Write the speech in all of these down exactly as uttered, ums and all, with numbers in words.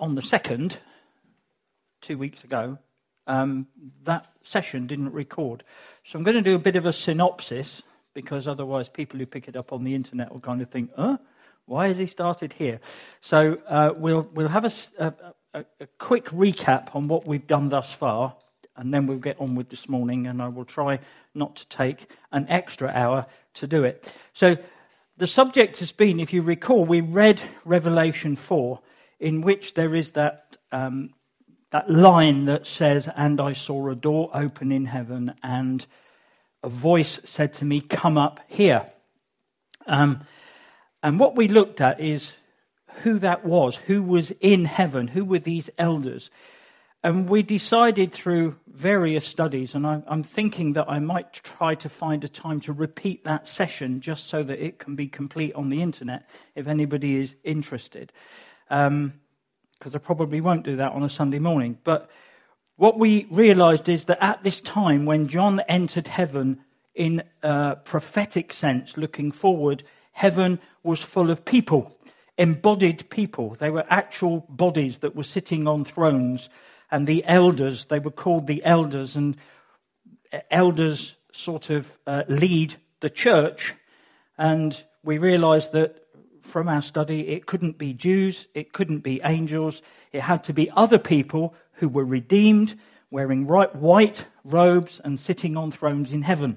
on the second, two weeks ago, um, that session didn't record. So I'm going to do a bit of a synopsis, because otherwise people who pick it up on the internet will kind of think, huh? Why has he started here? So uh, we'll we'll have a, a, a, a quick recap on what we've done thus far, and then we'll get on with this morning, and I will try not to take an extra hour to do it. So the subject has been, if you recall, we read Revelation four, in which there is that um, that line that says, "And I saw a door open in heaven, and a voice said to me, 'Come up here.'" Um, and what we looked at is who that was, who was in heaven, who were these elders. And we decided through various studies, and I, I'm thinking that I might try to find a time to repeat that session just so that it can be complete on the internet if anybody is interested. Um, because I probably won't do that on a Sunday morning. But what we realized is that at this time, when John entered heaven in a prophetic sense, looking forward, heaven was full of people, embodied people. They were actual bodies that were sitting on thrones. And the elders, they were called the elders, and elders sort of uh, lead the church. And we realized that from our study, it couldn't be Jews, it couldn't be angels, it had to be other people who were redeemed, wearing white robes and sitting on thrones in heaven.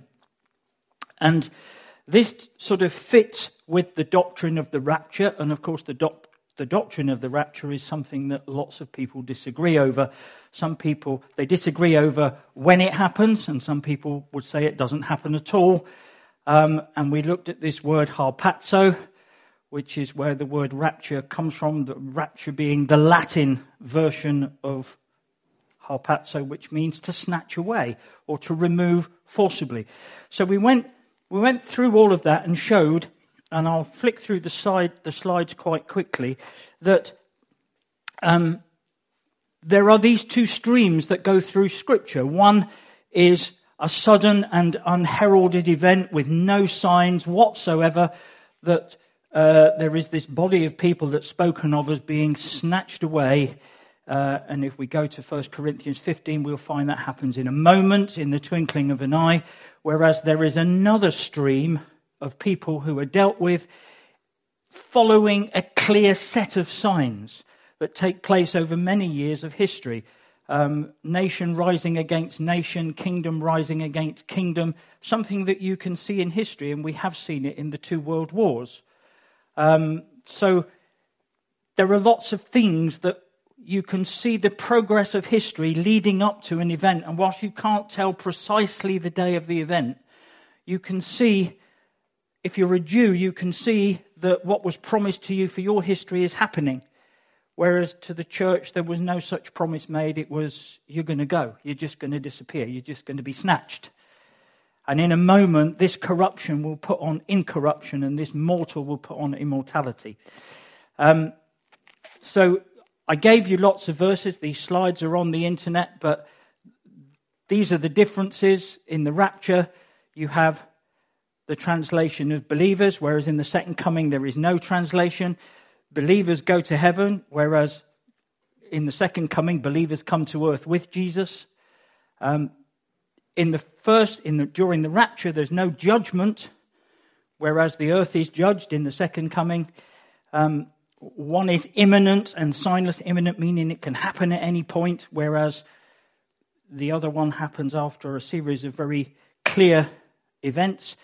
And this sort of fits with the doctrine of the rapture, and of course the doc- the doctrine of the rapture is something that lots of people disagree over. Some people, they disagree over when it happens, and some people would say it doesn't happen at all. Um, and we looked at this word harpazo, which is where the word rapture comes from, the rapture being the Latin version of harpazo, which means to snatch away or to remove forcibly. So we went we went through all of that and showed, and I'll flick through the slide the slides quite quickly, that um, there are these two streams that go through Scripture. One is a sudden and unheralded event with no signs whatsoever, that Uh, there is this body of people that's spoken of as being snatched away. Uh, and if we go to First Corinthians fifteen, we'll find that happens in a moment, in the twinkling of an eye. Whereas there is another stream of people who are dealt with following a clear set of signs that take place over many years of history. Um, nation rising against nation, kingdom rising against kingdom. Something that you can see in history, and we have seen it in the two world wars. Um, so there are lots of things that you can see the progress of history leading up to an event. And whilst you can't tell precisely the day of the event, you can see, if you're a Jew, you can see that what was promised to you for your history is happening. Whereas to the church, there was no such promise made. It was, you're going to go. You're just going to disappear. You're just going to be snatched. And in a moment, this corruption will put on incorruption, and this mortal will put on immortality. Um, so I gave you lots of verses. These slides are on the internet, but these are the differences. In the rapture, you have the translation of believers, whereas in the second coming, there is no translation. Believers go to heaven, whereas in the second coming, believers come to earth with Jesus. Um, In the first, in the, during the rapture, there's no judgment, whereas the earth is judged in the second coming. Um, one is imminent and signless, imminent meaning it can happen at any point, whereas the other one happens after a series of very clear events.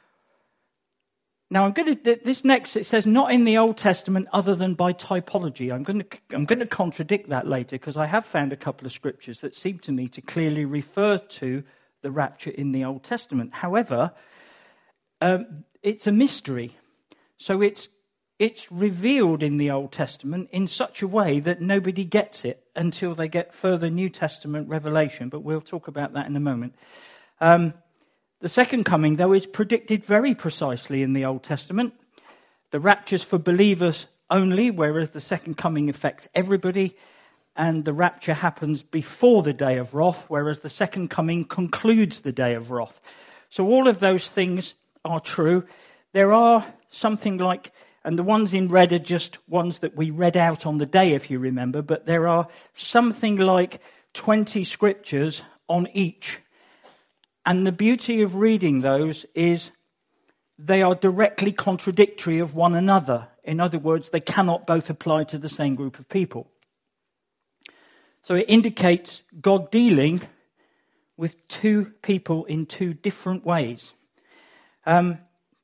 Now, I'm going to, this next, it says not in the Old Testament other than by typology. I'm going to, I'm going to contradict that later, because I have found a couple of scriptures that seem to me to clearly refer to the rapture in the Old Testament. However, um, it's a mystery. So it's it's revealed in the Old Testament in such a way that nobody gets it until they get further New Testament revelation. But we'll talk about that in a moment. Um, the second coming, though, is predicted very precisely in the Old Testament. The rapture's for believers only, whereas the second coming affects everybody. And the rapture happens before the day of wrath, whereas the second coming concludes the day of wrath. So all of those things are true. There are something like And the ones in red are just ones that we read out on the day, if you remember. But there are something like twenty scriptures on each. And the beauty of reading those is they are directly contradictory of one another. In other words, they cannot both apply to the same group of people. So it indicates God dealing with two people in two different ways. Um,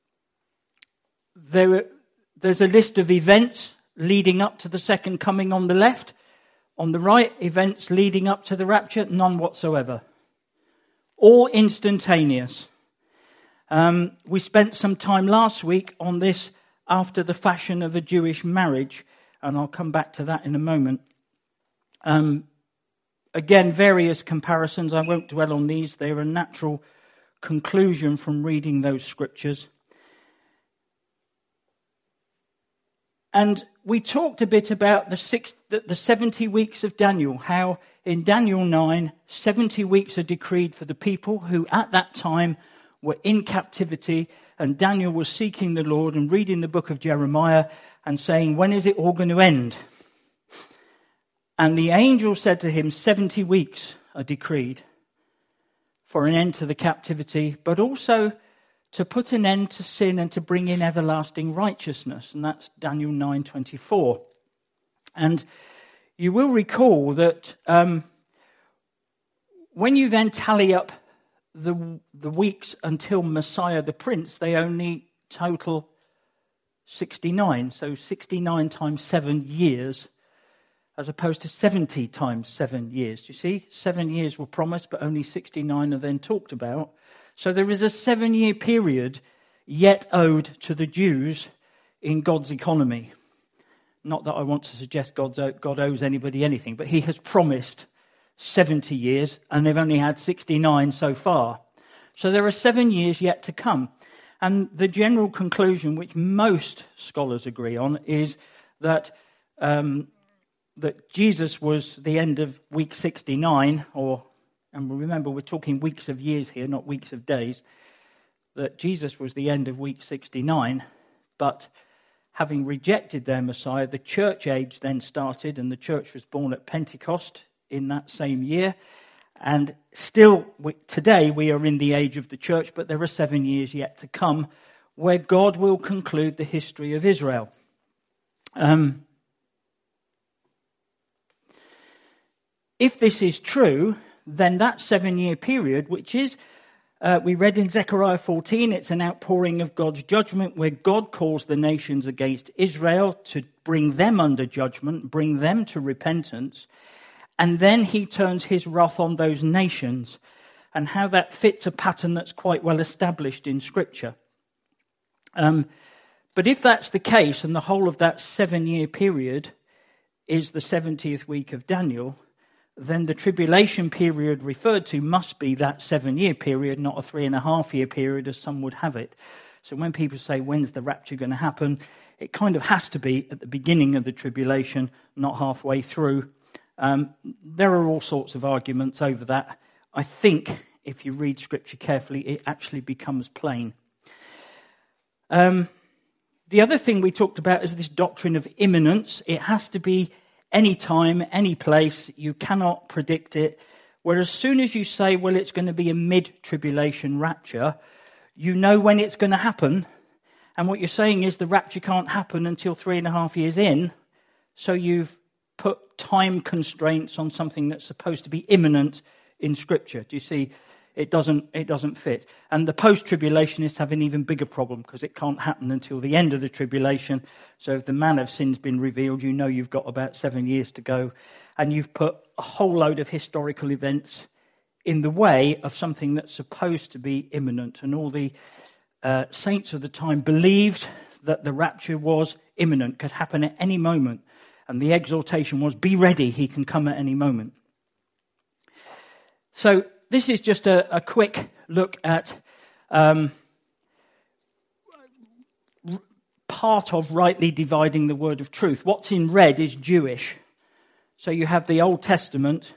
there, there's a list of events leading up to the second coming on the left. On the right, events leading up to the rapture, none whatsoever. All instantaneous. Um, we spent some time last week on this after the fashion of a Jewish marriage, and I'll come back to that in a moment. Um, again, various comparisons. I won't dwell on these. They're a natural conclusion from reading those scriptures. And we talked a bit about the six, the, the seventy weeks of Daniel, how in Daniel nine, seventy weeks are decreed for the people who at that time were in captivity, and Daniel was seeking the Lord and reading the book of Jeremiah and saying, when is it all going to end? And the angel said to him, seventy weeks are decreed for an end to the captivity, but also to put an end to sin and to bring in everlasting righteousness. And that's Daniel nine twenty-four. And you will recall that um, when you then tally up the, the weeks until Messiah the Prince, they only total sixty-nine. So sixty-nine times seven years, as opposed to seventy times seven years. You see, seven years were promised, but only sixty-nine are then talked about. So there is a seven-year period yet owed to the Jews in God's economy. Not that I want to suggest God's, God owes anybody anything, but he has promised seventy years, and they've only had sixty-nine so far. So there are seven years yet to come. And the general conclusion, which most scholars agree on, is that um, that Jesus was the end of week sixty-nine, or and remember, we're talking weeks of years here, not weeks of days, that Jesus was the end of week sixty-nine, but having rejected their Messiah, the church age then started, and the church was born at Pentecost in that same year. And still, we, today, we are in the age of the church, but there are seven years yet to come where God will conclude the history of Israel. Um, if this is true, then that seven-year period, which is, uh, we read in Zechariah fourteen, it's an outpouring of God's judgment where God calls the nations against Israel to bring them under judgment, bring them to repentance, and then he turns his wrath on those nations, and how that fits a pattern that's quite well established in Scripture. Um, but if that's the case, and the whole of that seven-year period is the seventieth week of Daniel, then the tribulation period referred to must be that seven-year period, not a three-and-a-half-year period, as some would have it. So when people say, when's the rapture going to happen, it kind of has to be at the beginning of the tribulation, not halfway through. Um, there are all sorts of arguments over that. I think, if you read Scripture carefully, it actually becomes plain. Um, the other thing we talked about is this doctrine of imminence. It has to be any time, any place. You cannot predict it. Whereas as soon as you say, well, it's going to be a mid-tribulation rapture, you know when it's going to happen. And what you're saying is the rapture can't happen until three and a half years in. So you've put time constraints on something that's supposed to be imminent in Scripture. Do you see? It doesn't, it doesn't fit. And the post-tribulationists have an even bigger problem because it can't happen until the end of the tribulation. So if the man of sin's been revealed, you know you've got about seven years to go. And you've put a whole load of historical events in the way of something that's supposed to be imminent. And all the uh, saints of the time believed that the rapture was imminent, could happen at any moment. And the exhortation was, be ready, he can come at any moment. So this is just a, a quick look at um, r- part of rightly dividing the word of truth. What's in red is Jewish. So you have the Old Testament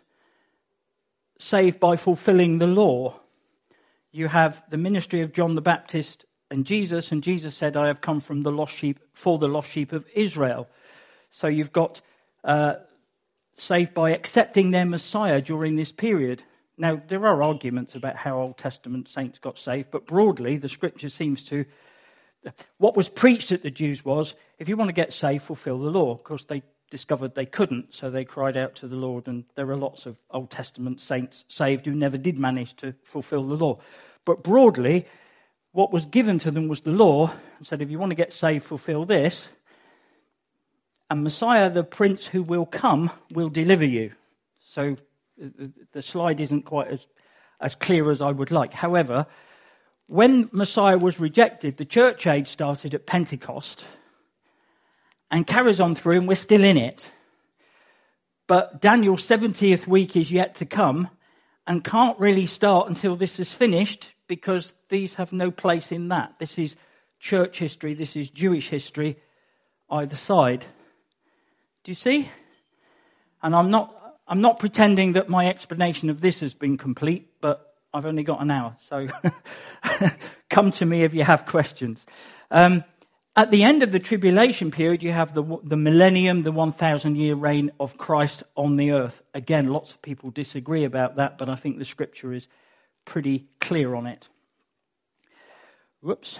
saved by fulfilling the law. You have the ministry of John the Baptist and Jesus, and Jesus said, I have come from the lost sheep, for the lost sheep of Israel. So you've got uh, saved by accepting their Messiah during this period. Now, there are arguments about how Old Testament saints got saved, but broadly, the scripture seems to... What was preached at the Jews was, if you want to get saved, fulfill the law. Of course, they discovered they couldn't, so they cried out to the Lord, and there are lots of Old Testament saints saved who never did manage to fulfill the law. But broadly, what was given to them was the law, and said, if you want to get saved, fulfill this, and Messiah, the Prince who will come, will deliver you. So the slide isn't quite as, as clear as I would like. However, when Messiah was rejected, the church age started at Pentecost and carries on through, and we're still in it. But Daniel's seventieth week is yet to come and can't really start until this is finished, because these have no place in that. This is church history, this is Jewish history, either side. Do you see? And I'm not I'm not pretending that my explanation of this has been complete, but I've only got an hour, so come to me if you have questions. Um, at the end of the tribulation period, you have the the millennium, the one thousand year reign of Christ on the earth. Again, lots of people disagree about that, but I think the scripture is pretty clear on it. Whoops.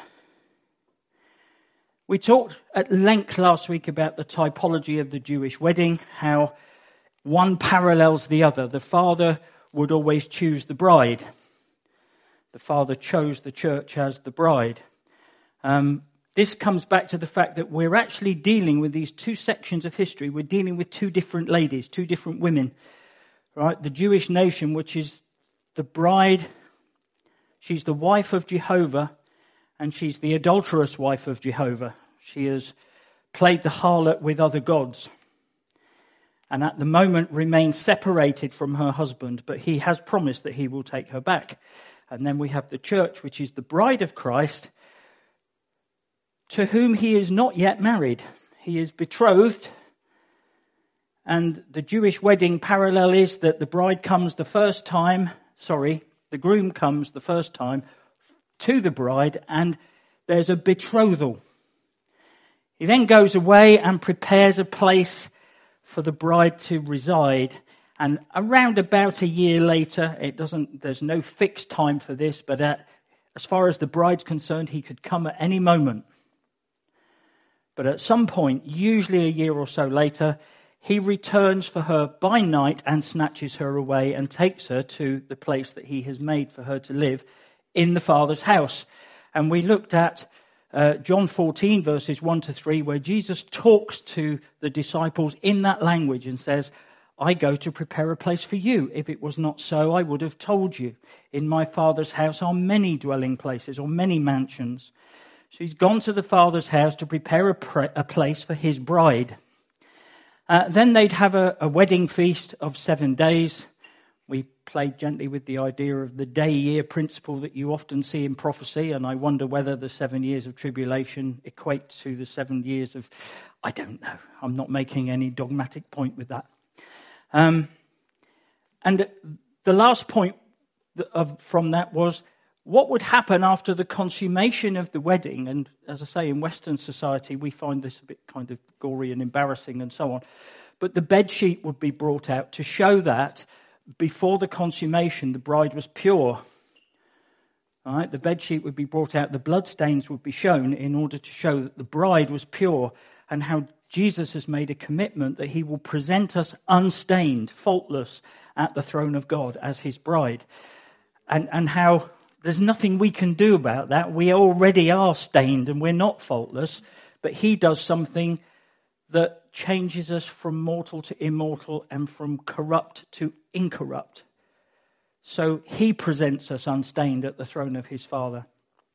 We talked at length last week about the typology of the Jewish wedding, how one parallels the other. The father would always choose the bride. The father chose the church as the bride. Um, this comes back to the fact that we're actually dealing with these two sections of history. We're dealing with two different ladies, two different women. Right? The Jewish nation, which is the bride, she's the wife of Jehovah, and she's the adulterous wife of Jehovah. She has played the harlot with other gods, and at the moment remains separated from her husband, but he has promised that he will take her back. And then we have the church, which is the bride of Christ, to whom he is not yet married. He is betrothed, and the Jewish wedding parallel is that the bride comes the first time, sorry, the groom comes the first time to the bride, and there's a betrothal. He then goes away and prepares a place for the bride to reside, and around about a year later, it doesn't, there's no fixed time for this, but at, as far as the bride's concerned, he could come at any moment. But at some point, usually a year or so later, he returns for her by night and snatches her away and takes her to the place that he has made for her to live in the Father's house. And we looked at uh, John fourteen, verses one to three, where Jesus talks to the disciples in that language and says, I go to prepare a place for you. If it was not so, I would have told you. In my Father's house are many dwelling places, or many mansions. So he's gone to the Father's house to prepare a, pre- a place for his bride. Uh, then they'd have a, a wedding feast of seven days. We played gently with the idea of the day-year principle that you often see in prophecy, and I wonder whether the seven years of tribulation equate to the seven years of... I don't know. I'm not making any dogmatic point with that. Um, and the last point of, from that was, what would happen after the consummation of the wedding? And as I say, in Western society, we find this a bit kind of gory and embarrassing and so on. But the bed sheet would be brought out to show that before the consummation, the bride was pure. All right, the bed sheet would be brought out, the bloodstains would be shown in order to show that the bride was pure, and how Jesus has made a commitment that he will present us unstained, faultless, at the throne of God as his bride. And, and how there's nothing we can do about that. We already are stained and we're not faultless, but he does something that changes us from mortal to immortal and from corrupt to incorrupt. So he presents us unstained at the throne of his Father.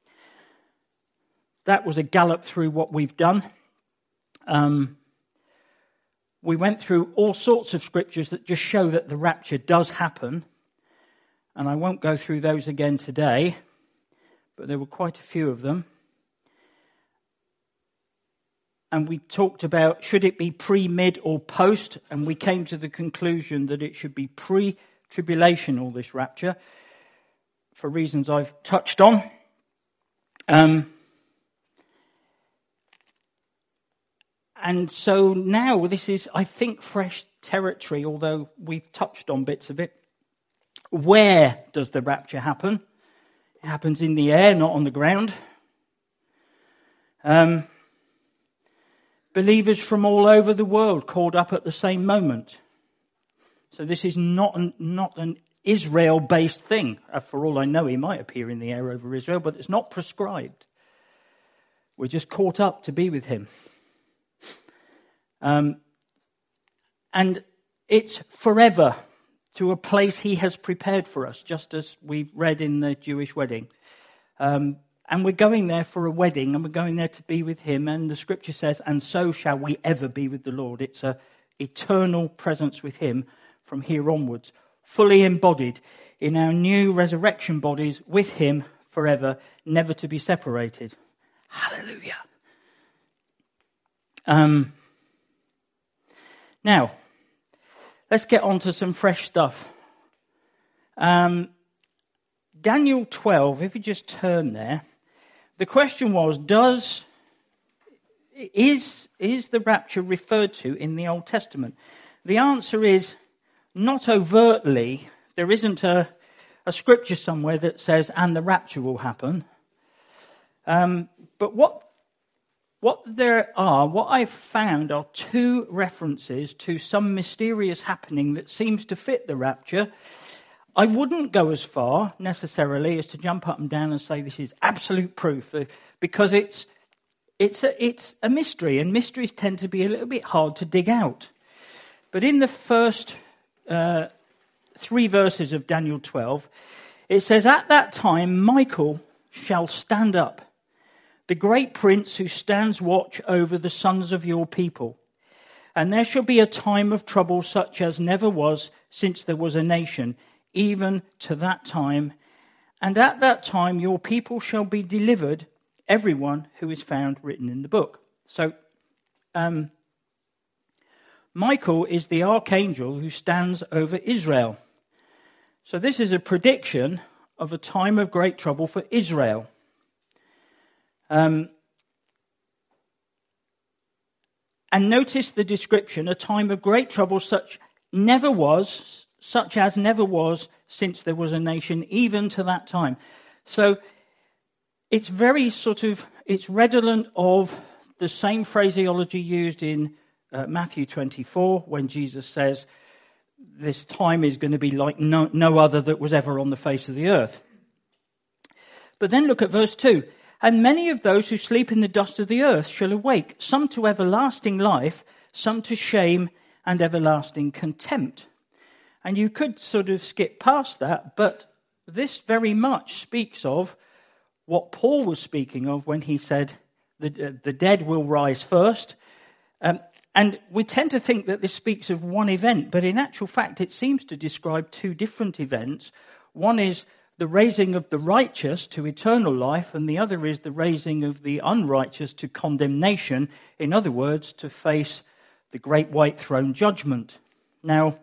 That was a gallop through what we've done. Um, we went through all sorts of scriptures that just show that the rapture does happen. And I won't go through those again today, but there were quite a few of them. And we talked about, should it be pre, mid, or post? And we came to the conclusion that it should be pre-tribulational, this rapture, for reasons I've touched on. Um, and so now this is, I think, fresh territory, although we've touched on bits of it. Where does the rapture happen? It happens in the air, not on the ground. Um, believers from all over the world called up at the same moment. So this is not an, not an Israel-based thing. Uh, for all I know, he might appear in the air over Israel, but it's not prescribed. We're just caught up to be with him. Um, and it's forever, to a place he has prepared for us, just as we read in the Jewish wedding. Um, and we're going there for a wedding, and we're going there to be with him. And the scripture says, and so shall we ever be with the Lord. It's a eternal presence with him from here onwards, fully embodied in our new resurrection bodies with him forever, never to be separated. Hallelujah. Um, now, let's get on to some fresh stuff. Um, Daniel twelve, if you just turn there, the question was, does is is the rapture referred to in the Old Testament? The answer is not overtly. There isn't a, a scripture somewhere that says, and the rapture will happen. Um, but what what there are, what I've found are two references to some mysterious happening that seems to fit the rapture. I wouldn't go as far necessarily as to jump up and down and say this is absolute proof, because it's it's a, it's a mystery, and mysteries tend to be a little bit hard to dig out. But in the first uh, three verses of Daniel twelve, it says, "At that time Michael shall stand up, the great prince who stands watch over the sons of your people. And there shall be a time of trouble such as never was since there was a nation, even to that time. And at that time your people shall be delivered, everyone who is found written in the book." So, um, Michael is the archangel who stands over Israel. So this is a prediction of a time of great trouble for Israel. Um, and notice the description, a time of great trouble such never was, such as never was since there was a nation, even to that time. So it's very sort of, it's redolent of the same phraseology used in uh, Matthew twenty-four, when Jesus says, this time is going to be like no, no other that was ever on the face of the earth. But then look at verse two. "And many of those who sleep in the dust of the earth shall awake, some to everlasting life, some to shame and everlasting contempt." And you could sort of skip past that, but this very much speaks of what Paul was speaking of when he said the, uh, the dead will rise first. Um, and we tend to think that this speaks of one event, but in actual fact it seems to describe two different events. One is the raising of the righteous to eternal life, and the other is the raising of the unrighteous to condemnation. In other words, to face the great white throne judgment. Now,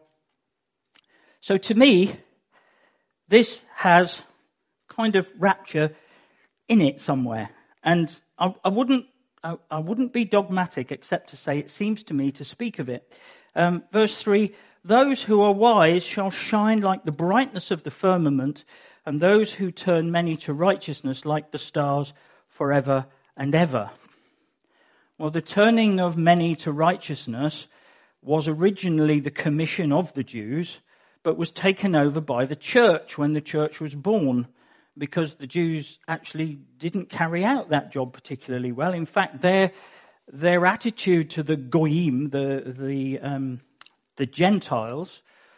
so to me, this has kind of rapture in it somewhere, and I, I wouldn't, I, I wouldn't be dogmatic except to say it seems to me to speak of it. Um, verse three: "Those who are wise shall shine like the brightness of the firmament, and those who turn many to righteousness like the stars forever and ever." Well, the turning of many to righteousness was originally the commission of the Jews, but was taken over by the church when the church was born, because the Jews actually didn't carry out that job particularly well. In fact, their their attitude to the goyim, the the um, the Gentiles,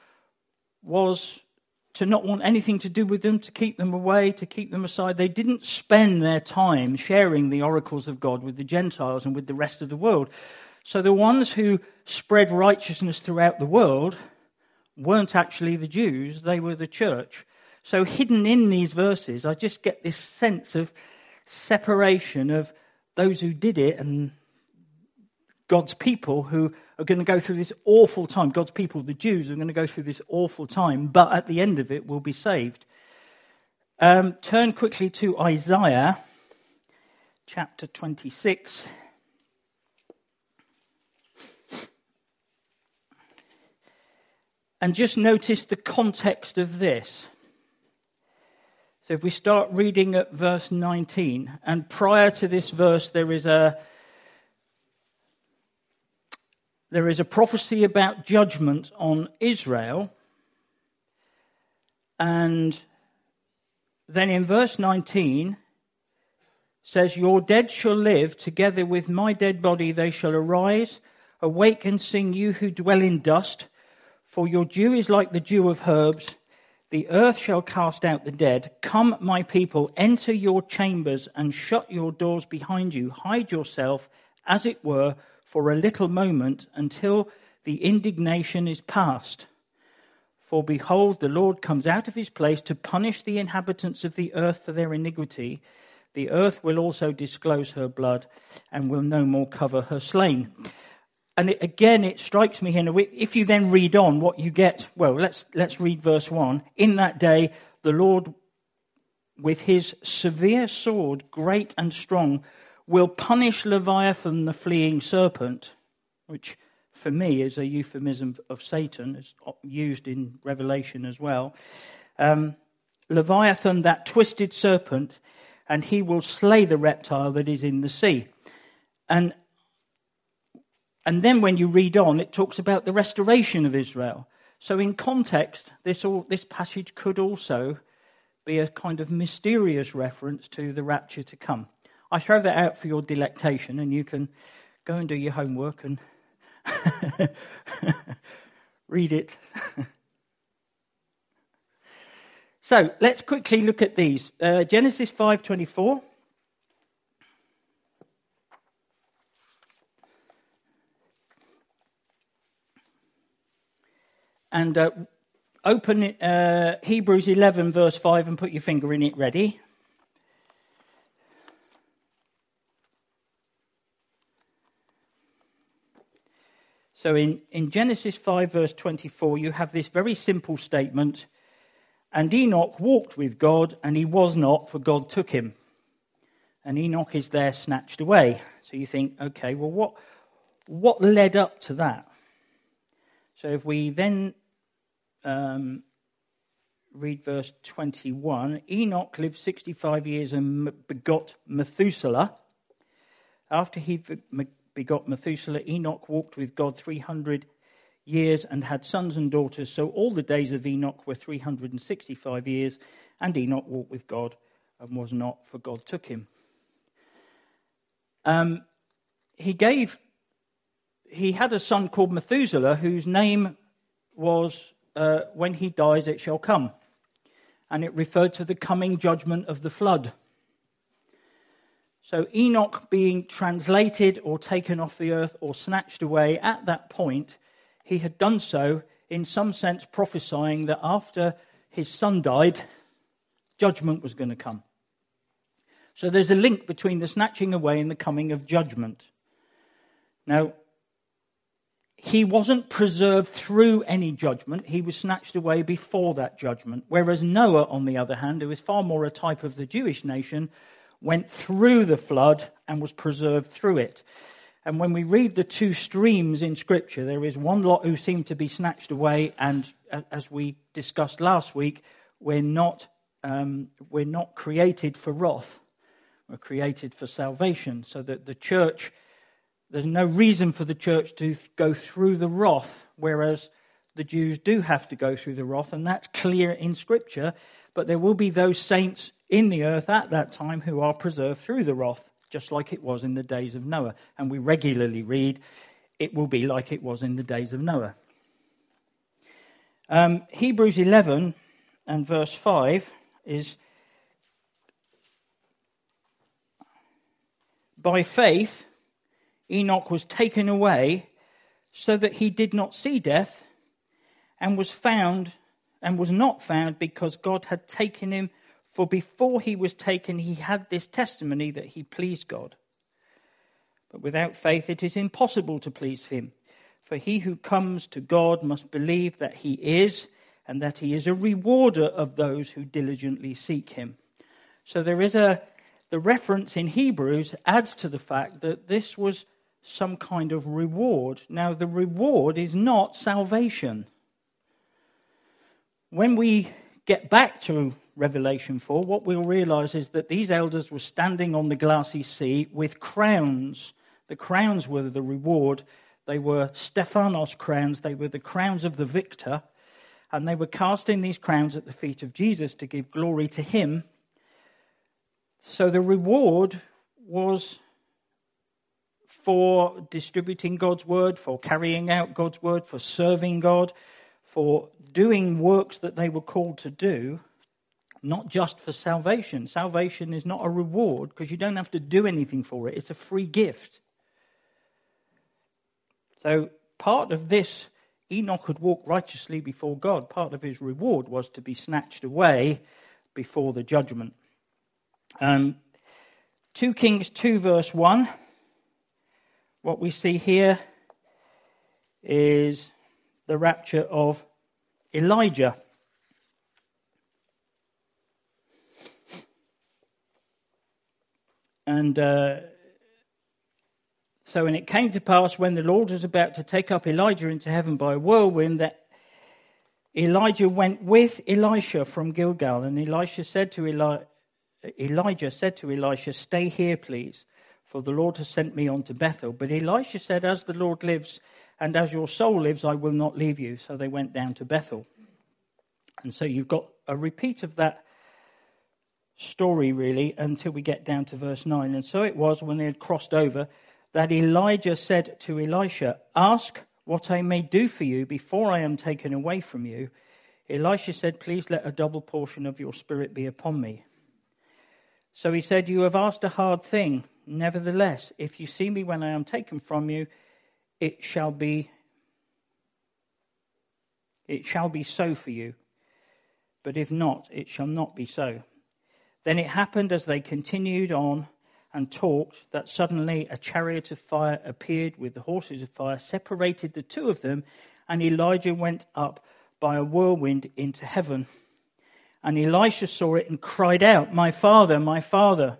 was to not want anything to do with them, to keep them away, to keep them aside. They didn't spend their time sharing the oracles of God with the Gentiles and with the rest of the world. So the ones who spread righteousness throughout the world weren't actually the Jews, they were the church. So hidden in these verses, I just get this sense of separation of those who did it and God's people who are going to go through this awful time. God's people, the Jews, are going to go through this awful time, but at the end of it will be saved. Um, turn quickly to Isaiah chapter twenty-six. And just notice the context of this. So if we start reading at verse nineteen, and prior to this verse there is a there is a prophecy about judgment on Israel. And then in verse nineteen says, "Your dead shall live, together with my dead body they shall arise. Awake and sing, you who dwell in dust. For your dew is like the dew of herbs. The earth shall cast out the dead. Come, my people, enter your chambers and shut your doors behind you. Hide yourself, as it were, for a little moment until the indignation is past. For behold, the Lord comes out of his place to punish the inhabitants of the earth for their iniquity. The earth will also disclose her blood and will no more cover her slain." And it, again, it strikes me here, if you then read on, what you get, well, let's let's read verse one. "In that day, the Lord, with his severe sword, great and strong, will punish Leviathan the fleeing serpent," which for me is a euphemism of Satan. It's used in Revelation as well. Um, "Leviathan, that twisted serpent, and he will slay the reptile that is in the sea." And And then when you read on, it talks about the restoration of Israel. So in context, this all, this passage could also be a kind of mysterious reference to the rapture to come. I throw that out for your delectation, and you can go and do your homework and read it. So let's quickly look at these. Uh, Genesis five twenty-four. And uh, open uh, Hebrews eleven verse five and put your finger in it ready. So in, in Genesis five verse twenty-four, you have this very simple statement. "And Enoch walked with God, and he was not, for God took him." And Enoch is there snatched away. So you think, okay, well, what what led up to that? So if we then um, read verse twenty-one, "Enoch lived sixty-five years and begot Methuselah. After he begot Methuselah, Enoch walked with God three hundred years and had sons and daughters. So all the days of Enoch were three hundred sixty-five years, and Enoch walked with God and was not, for God took him." Um, he gave, he had a son called Methuselah, whose name was, uh, "When he dies, it shall come." And it referred to the coming judgment of the flood. So Enoch being translated or taken off the earth or snatched away, at that point, he had done so in some sense prophesying that after his son died, judgment was going to come. So there's a link between the snatching away and the coming of judgment. Now, he wasn't preserved through any judgment. He was snatched away before that judgment. Whereas Noah, on the other hand, who is far more a type of the Jewish nation, went through the flood and was preserved through it. And when we read the two streams in Scripture, there is one lot who seem to be snatched away, and as we discussed last week, we're not um, we're not created for wrath. We're created for salvation. So that the church, there's no reason for the church to go through the wrath, whereas the Jews do have to go through the wrath, and that's clear in Scripture. But there will be those saints in the earth at that time who are preserved through the wrath, just like it was in the days of Noah. And we regularly read, it will be like it was in the days of Noah. Um, Hebrews eleven and verse five is, "By faith, Enoch was taken away so that he did not see death, and was found and was not found because God had taken him. For before he was taken, he had this testimony that he pleased God. But without faith, it is impossible to please him. For he who comes to God must believe that he is, and that he is a rewarder of those who diligently seek him." So there is a, the reference in Hebrews adds to the fact that this was some kind of reward. Now, the reward is not salvation. when we get back to Revelation four, what we'll realize is that these elders were standing on the glassy sea with crowns. The crowns were the reward. They were Stephanos crowns. They were the crowns of the victor. And they were casting these crowns at the feet of Jesus to give glory to him. So the reward was for distributing God's word, for carrying out God's word, for serving God, for doing works that they were called to do, not just for salvation. Salvation is not a reward because you don't have to do anything for it. It's a free gift. So part of this, Enoch had walked righteously before God. Part of his reward was to be snatched away before the judgment. Um, two Kings two verse one. What we see here is the rapture of Elijah. And uh, so, and it came to pass when the Lord was about to take up Elijah into heaven by a whirlwind that Elijah went with Elisha from Gilgal. And Elisha said to Eli- Elijah said to Elisha, "Stay here, please, for the Lord has sent me on to Bethel." But Elisha said, "As the Lord lives and as your soul lives, I will not leave you." So they went down to Bethel. And so you've got a repeat of that story, really, until we get down to verse nine. And so it was, when they had crossed over, that Elijah said to Elisha, "Ask what I may do for you before I am taken away from you." Elisha said, "Please let a double portion of your spirit be upon me." So he said, "You have asked a hard thing. Nevertheless, if you see me when I am taken from you, it shall be it shall be so for you. But if not, it shall not be so." Then it happened as they continued on and talked that suddenly a chariot of fire appeared with the horses of fire, separated the two of them, and Elijah went up by a whirlwind into heaven. And Elisha saw it and cried out, "My father, my father,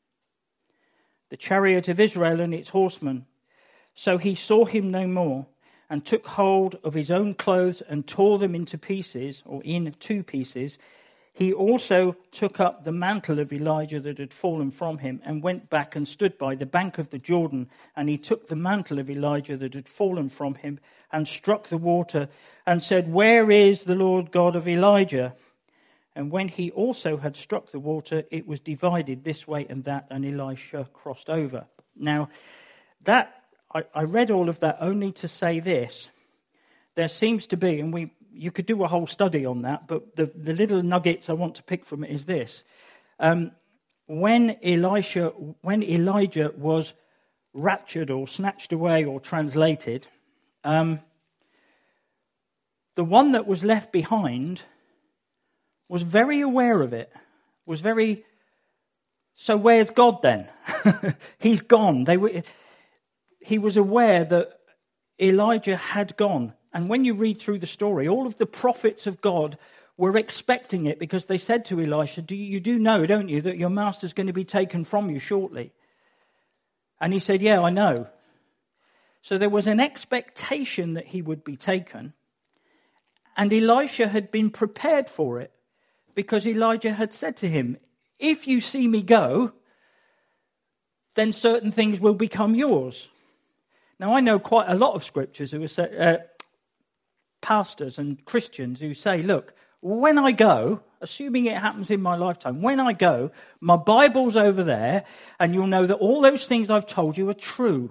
the chariot of Israel and its horsemen." So he saw him no more, and took hold of his own clothes and tore them into pieces, or in two pieces. He also took up the mantle of Elijah that had fallen from him, and went back and stood by the bank of the Jordan. And he took the mantle of Elijah that had fallen from him, and struck the water, and said, "Where is the Lord God of Elijah?" And when he also had struck the water, it was divided this way and that, and Elisha crossed over. Now, that I, I read all of that only to say this. There seems to be, and we you could do a whole study on that, but the, the little nuggets I want to pick from it is this. Um, when Elisha, when Elijah was raptured or snatched away or translated, um, the one that was left behind was very aware of it, was very, so where's God then? He's gone. They were, he was aware that Elijah had gone. And when you read through the story, all of the prophets of God were expecting it, because they said to Elisha, do you, you do know, don't you, that your master's going to be taken from you shortly? And he said, "Yeah, I know." So there was an expectation that he would be taken. And Elisha had been prepared for it, because Elijah had said to him, "If you see me go, then certain things will become yours." Now, I know quite a lot of scriptures who are say, uh, pastors and Christians who say, "Look, when I go, assuming it happens in my lifetime, when I go, my Bible's over there, and you'll know that all those things I've told you are true."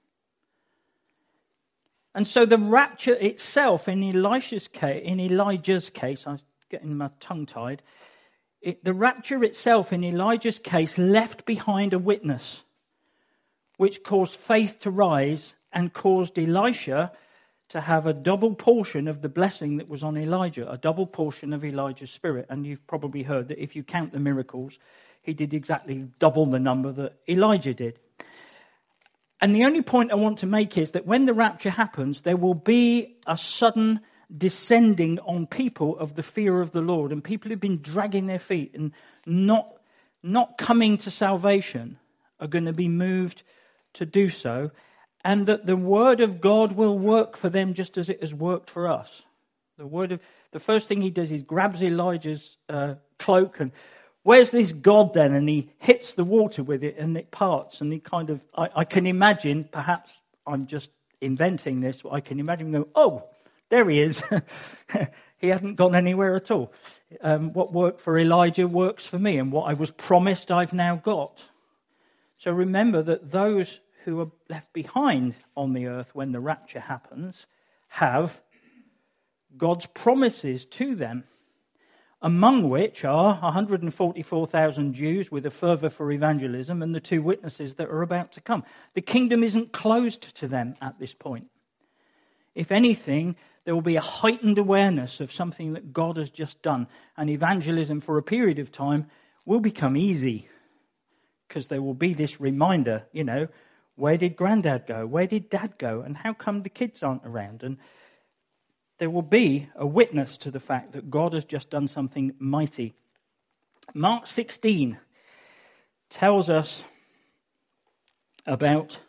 And so the rapture itself, in Elisha's case, in Elijah's case, I'm getting my tongue tied. It, the rapture itself, in Elijah's case, left behind a witness, which caused faith to rise and caused Elisha to have a double portion of the blessing that was on Elijah, a double portion of Elijah's spirit. And you've probably heard that if you count the miracles, he did exactly double the number that Elijah did. And the only point I want to make is that when the rapture happens, there will be a sudden descending on people of the fear of the Lord, and people who've been dragging their feet and not not coming to salvation are going to be moved to do so, and that the word of God will work for them just as it has worked for us. The word of the first thing he does is grabs Elijah's uh, cloak and, where's this God then? And he hits the water with it and it parts. And he kind of, I, I can imagine, perhaps I'm just inventing this, but I can imagine him going, oh, there he is. He hadn't gone anywhere at all. Um, what worked for Elijah works for me, and what I was promised I've now got. So remember that those who are left behind on the earth when the rapture happens have God's promises to them, among which are one hundred forty-four thousand Jews with a fervour for evangelism and the two witnesses that are about to come. The kingdom isn't closed to them at this point. If anything, there will be a heightened awareness of something that God has just done, and evangelism for a period of time will become easy, because there will be this reminder, you know, where did Grandad go? Where did Dad go? And how come the kids aren't around? And there will be a witness to the fact that God has just done something mighty. Mark sixteen tells us about...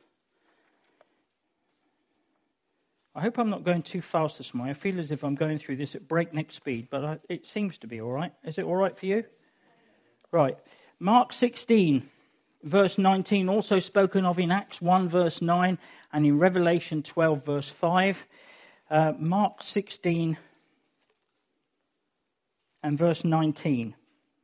I hope I'm not going too fast this morning. I feel as if I'm going through this at breakneck speed, but I, it seems to be all right. Is it all right for you? Right. Mark sixteen, verse nineteen, also spoken of in Acts one, verse nine, and in Revelation twelve, verse five. Uh, Mark sixteen and verse nineteen.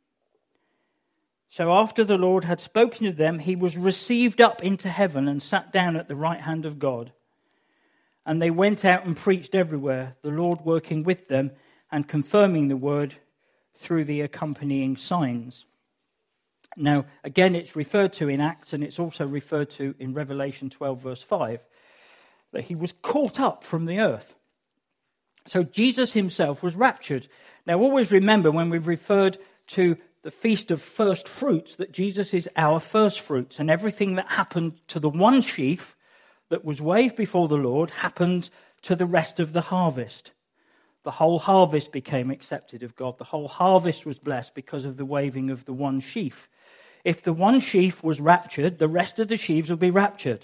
So after the Lord had spoken to them, he was received up into heaven and sat down at the right hand of God. And they went out and preached everywhere, the Lord working with them and confirming the word through the accompanying signs. Now, again, it's referred to in Acts, and it's also referred to in Revelation twelve, verse five, that he was caught up from the earth. So Jesus himself was raptured. Now, always remember when we've referred to the Feast of First Fruits that Jesus is our first fruits, and everything that happened to the one sheaf that was waved before the Lord happened to the rest of the harvest. The whole harvest became accepted of God. The whole harvest was blessed because of the waving of the one sheaf. If the one sheaf was raptured, the rest of the sheaves will be raptured.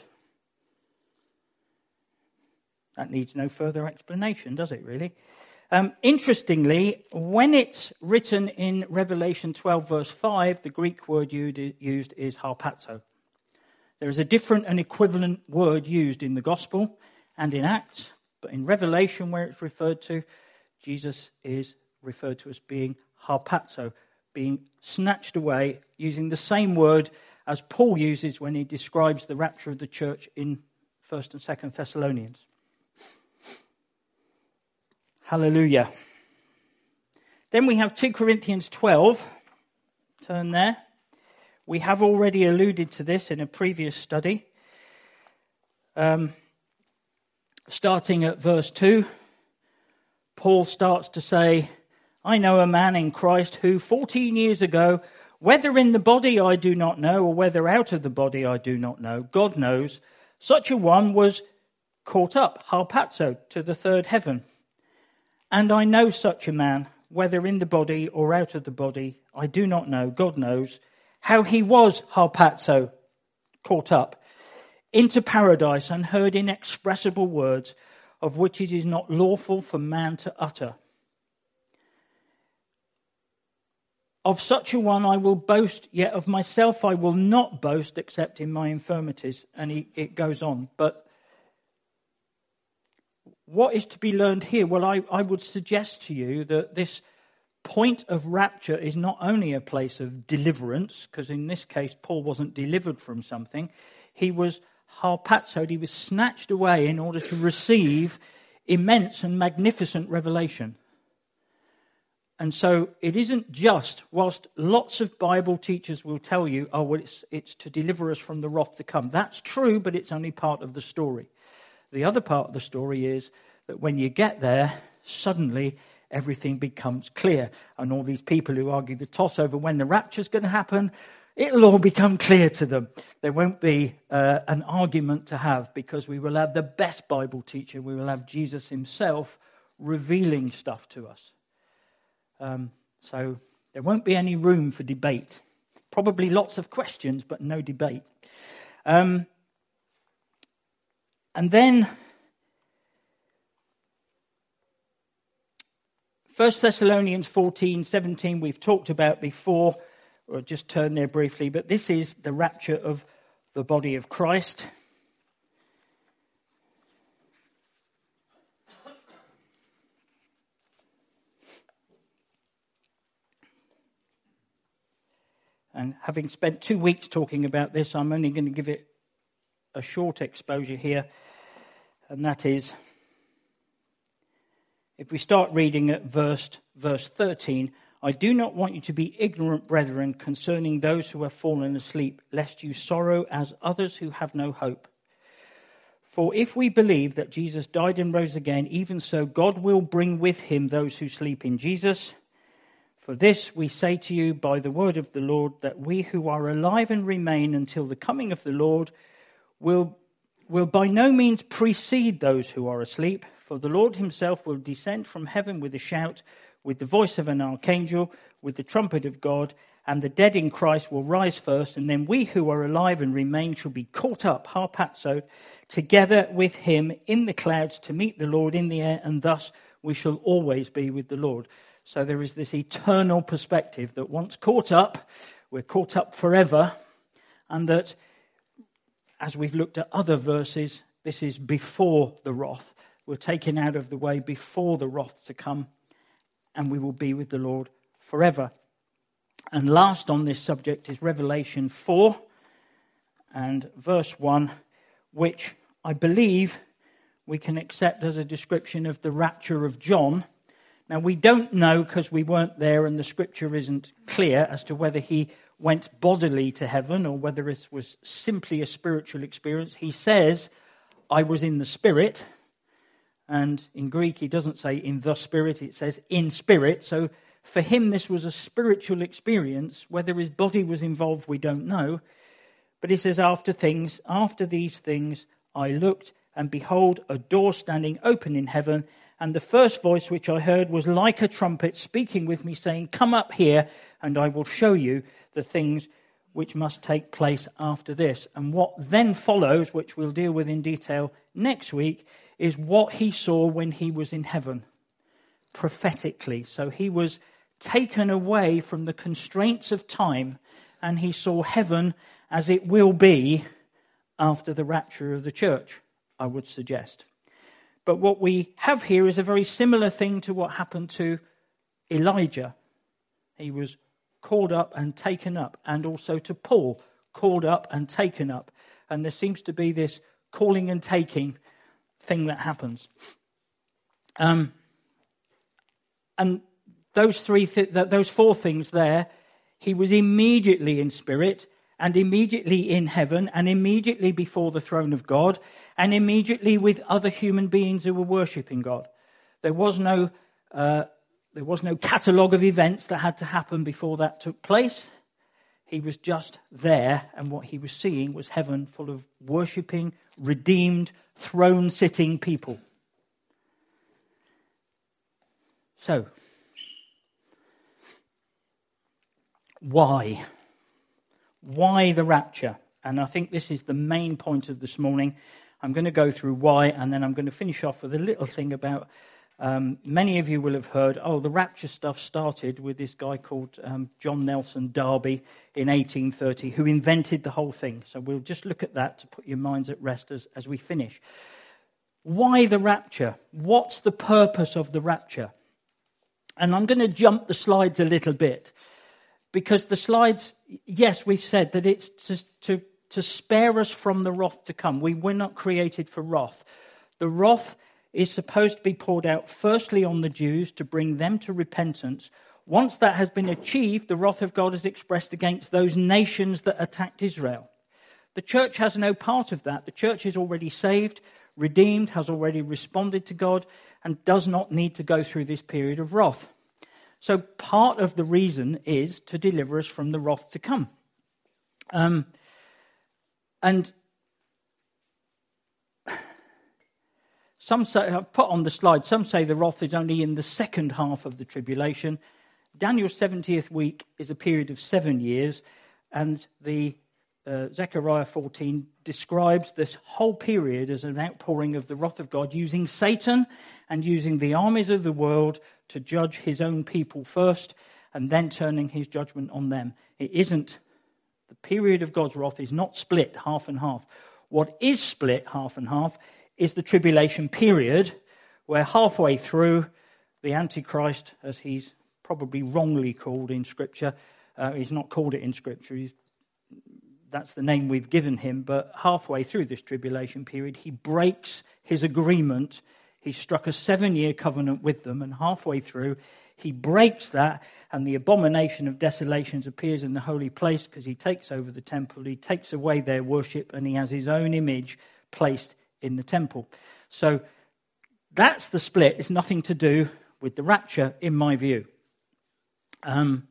That needs no further explanation, does it really? Um, interestingly, when it's written in Revelation twelve, verse five, the Greek word used is harpazo. There is a different and equivalent word used in the Gospel and in Acts, but in Revelation, where it's referred to, Jesus is referred to as being harpazo, being snatched away, using the same word as Paul uses when he describes the rapture of the church in First and Second Thessalonians. Hallelujah. Then we have two Corinthians twelve. Turn there. We have already alluded to this in a previous study. Um, starting at verse two, Paul starts to say, I know a man in Christ who fourteen years ago, whether in the body I do not know, or whether out of the body I do not know, God knows, such a one was caught up, harpazo, to the third heaven. And I know such a man, whether in the body or out of the body, I do not know, God knows, how he was harpazo, caught up, into paradise and heard inexpressible words of which it is not lawful for man to utter. Of such a one I will boast, yet of myself I will not boast except in my infirmities. And he, it goes on. But what is to be learned here? Well, I, I would suggest to you that this point of rapture is not only a place of deliverance, because in this case Paul wasn't delivered from something. He was harpazoed, he was snatched away in order to receive immense and magnificent revelation. And so it isn't just, whilst lots of Bible teachers will tell you, oh, well, it's, it's to deliver us from the wrath to come. That's true, but it's only part of the story. The other part of the story is that when you get there, suddenly everything becomes clear. And all these people who argue the toss over when the rapture's going to happen, it'll all become clear to them. There won't be uh, an argument to have, because we will have the best Bible teacher. We will have Jesus himself revealing stuff to us. Um, so there won't be any room for debate. Probably lots of questions, but no debate. Um, and then First Thessalonians fourteen, seventeen, we've talked about before, or just turn there briefly, but this is the rapture of the body of Christ. And having spent two weeks talking about this, I'm only going to give it a short exposure here, and that is, if we start reading at verse, verse thirteen, I do not want you to be ignorant, brethren, concerning those who have fallen asleep, lest you sorrow as others who have no hope. For if we believe that Jesus died and rose again, even so God will bring with him those who sleep in Jesus. For this we say to you by the word of the Lord, that we who are alive and remain until the coming of the Lord will, will by no means precede those who are asleep. For the Lord himself will descend from heaven with a shout, with the voice of an archangel, with the trumpet of God, and the dead in Christ will rise first, and then we who are alive and remain shall be caught up, harpazo, together with him in the clouds to meet the Lord in the air, and thus we shall always be with the Lord. So there is this eternal perspective that once caught up, we're caught up forever, and that, as we've looked at other verses, this is before the wrath. We're taken out of the way before the wrath to come, and we will be with the Lord forever. And last on this subject is Revelation four and verse one, which I believe we can accept as a description of the rapture of John. Now, we don't know, because we weren't there and the scripture isn't clear as to whether he went bodily to heaven or whether it was simply a spiritual experience. He says, I was in the spirit. And in Greek, he doesn't say in the spirit, it says in spirit. So for him, this was a spiritual experience. Whether his body was involved, we don't know. But he says, after things, after these things, I looked, and behold, a door standing open in heaven. And the first voice which I heard was like a trumpet speaking with me, saying, come up here, and I will show you the things which must take place after this. And what then follows, which we'll deal with in detail next week, is what he saw when he was in heaven, prophetically. So he was taken away from the constraints of time, and he saw heaven as it will be after the rapture of the church, I would suggest. But what we have here is a very similar thing to what happened to Elijah. He was called up and taken up, and also to Paul, called up and taken up. And there seems to be this calling and taking thing that happens. Um, and those three, th- those four things there, he was immediately in spirit, and immediately in heaven, and immediately before the throne of God, and immediately with other human beings who were worshipping God. There was no uh, there was no catalogue of events that had to happen before that took place. He was just there, and what he was seeing was heaven full of worshipping, redeemed, throne-sitting people. So, why? Why the rapture? And I think this is the main point of this morning. I'm going to go through why, and then I'm going to finish off with a little thing about, um, many of you will have heard, oh, the rapture stuff started with this guy called um, John Nelson Darby in eighteen thirty, who invented the whole thing. So we'll just look at that to put your minds at rest as, as we finish. Why the rapture? What's the purpose of the rapture? And I'm going to jump the slides a little bit, because the slides, yes, we've said that it's to, to, to spare us from the wrath to come. We were not created for wrath. The wrath is supposed to be poured out firstly on the Jews to bring them to repentance. Once that has been achieved, the wrath of God is expressed against those nations that attacked Israel. The church has no part of that. The church is already saved, redeemed, has already responded to God, and does not need to go through this period of wrath. So part of the reason is to deliver us from the wrath to come. Um, and some say, I've put on the slide, some say the wrath is only in the second half of the tribulation. Daniel's seventieth week is a period of seven years, and the uh, Zechariah fourteen describes this whole period as an outpouring of the wrath of God, using Satan and using the armies of the world to judge his own people first and then turning his judgment on them. It isn't, the period of God's wrath is not split half and half. What is split half and half is the tribulation period, where halfway through, the Antichrist, as he's probably wrongly called in Scripture, uh, he's not called it in Scripture, he's, that's the name we've given him, but halfway through this tribulation period, he breaks his agreement. He struck a seven-year covenant with them, and halfway through, he breaks that, and the abomination of desolations appears in the holy place because he takes over the temple, he takes away their worship, and he has his own image placed in the temple. So that's the split. It's nothing to do with the rapture, in my view. Um,